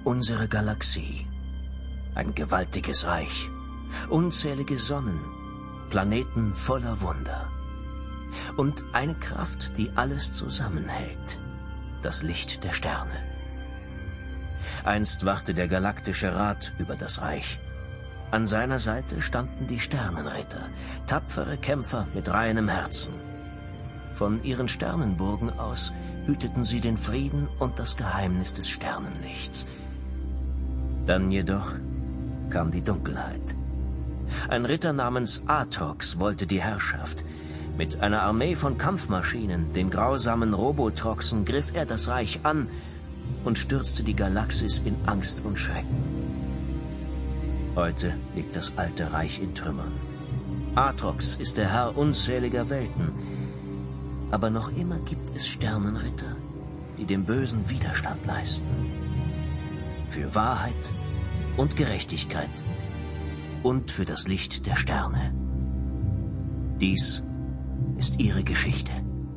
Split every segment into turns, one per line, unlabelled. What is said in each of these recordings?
Unsere Galaxie. Ein gewaltiges Reich. Unzählige Sonnen. Planeten voller Wunder. Und eine Kraft, die alles zusammenhält. Das Licht der Sterne. Einst wachte der Galaktische Rat über das Reich. An seiner Seite standen die Sternenritter, tapfere Kämpfer mit reinem Herzen. Von ihren Sternenburgen aus hüteten sie den Frieden und das Geheimnis des Sternenlichts. Dann jedoch kam die Dunkelheit. Ein Ritter namens Aatrox wollte die Herrschaft. Mit einer Armee von Kampfmaschinen, den grausamen Robotroxen, griff er das Reich an und stürzte die Galaxis in Angst und Schrecken. Heute liegt das alte Reich in Trümmern. Aatrox ist der Herr unzähliger Welten. Aber noch immer gibt es Sternenritter, die dem Bösen Widerstand leisten. Für Wahrheit und Gerechtigkeit und für das Licht der Sterne. Dies ist ihre Geschichte.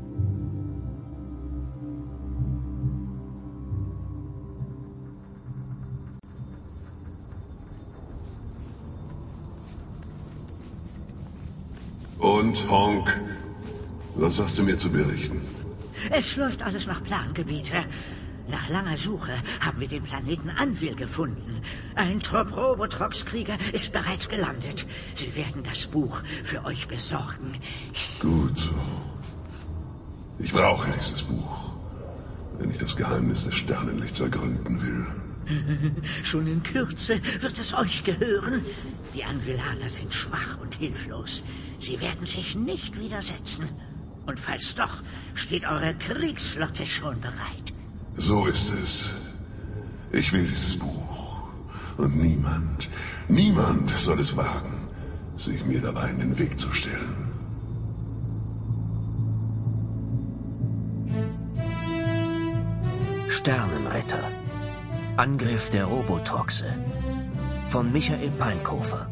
Und, Honk, was hast du mir zu berichten?
Es läuft alles nach Plan, Gebieter. Nach langer Suche haben wir den Planeten Anvil gefunden. Ein Trupp Robotrox-Krieger ist bereits gelandet. Sie werden das Buch für euch besorgen.
Gut so. Ich brauche dieses Buch, wenn ich das Geheimnis des Sternenlichts ergründen will.
Schon in Kürze wird es euch gehören. Die Anvilaner sind schwach und hilflos. Sie werden sich nicht widersetzen. Und falls doch, steht eure Kriegsflotte schon bereit.
So ist es. Ich will dieses Buch. Und niemand soll es wagen, sich mir dabei in den Weg zu stellen.
Sternenritter. Angriff der Robotroxe. Von Michael Peinkofer.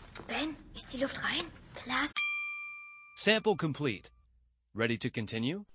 Ist die Luft rein? Klar.
Sample complete. Ready to continue?